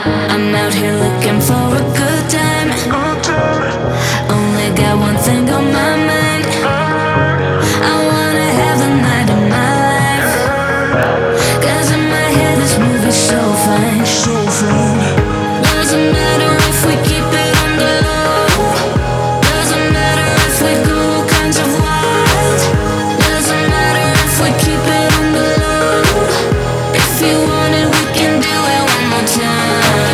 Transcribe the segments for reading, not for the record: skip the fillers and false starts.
I'm out here looking for a good time. Only got one thing on my mind. I wanna have the night of my life. 'Cause in my head this movie's so fine, so fine. Doesn't matter if we keep it on the low. Doesn't matter if we go all kinds of wild. Doesn't matter if we keep it on the low. If you want it, we can do it one more time.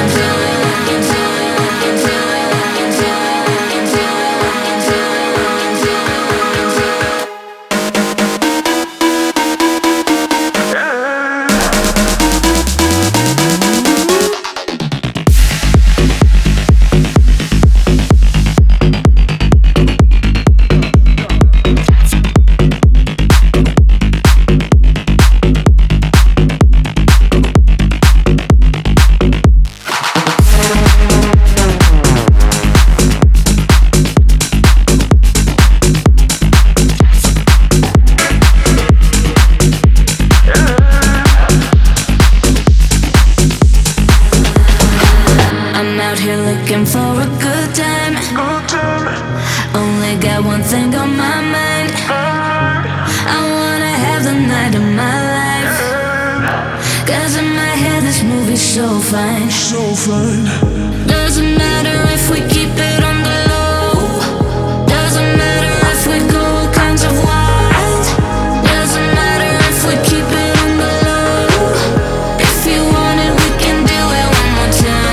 I'm out here looking for a good time. Only got one thing on my mind. I wanna have the night of my life. 'Cause in my head this movie's so fine, so fine. Doesn't matter if we keep it on the low. Doesn't matter if we go all kinds of wild. Doesn't matter if we keep it on the low. If you want it, we can do it one more time.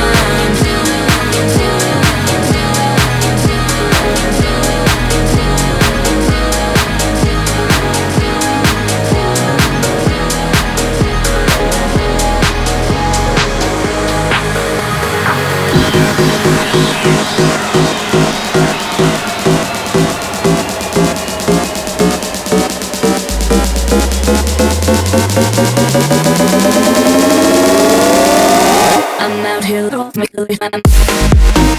I'm out here,